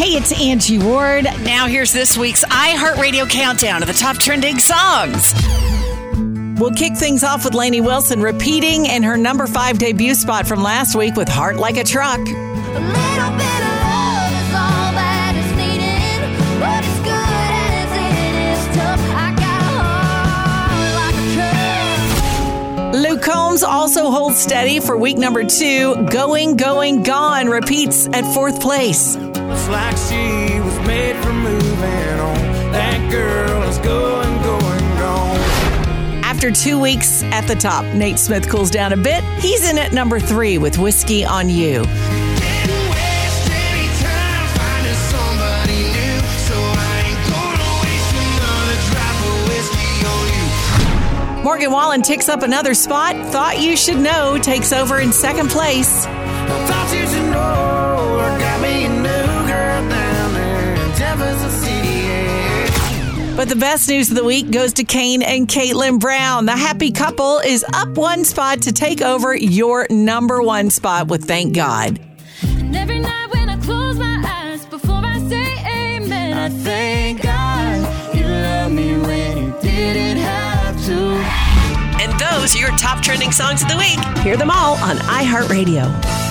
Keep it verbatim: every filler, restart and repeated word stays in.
Hey, it's Angie Ward. Now here's this week's iHeartRadio countdown of the top trending songs. We'll kick things off with Lainey Wilson repeating in her number five debut spot from last week with Heart Like a Truck. A little bit of love is all that is needed, but it's good as it is tough. I got a heart like a truck. Luke Combs also holds steady for week number two. Going, Going, Gone repeats at fourth place. It's like she was made for moving on. That girl is going, going, gone. After two weeks at the top, Nate Smith cools down a bit. He's in at number three with Whiskey on You. Didn't waste any time finding somebody new, so I ain't gonna waste another drop of whiskey on you. Morgan Wallen ticks up another spot. Thought You Should Know takes over in second place. I thought you should know I got me a new girl down there in Jefferson City, yeah. But the best news of the week goes to Kane and Caitlin Brown. The happy couple is up one spot to take over your number one spot with Thank God. And every night when I close my eyes before I say amen, I thank God you loved me when you didn't have to. And those are your top trending songs of the week. Hear them all on iHeartRadio.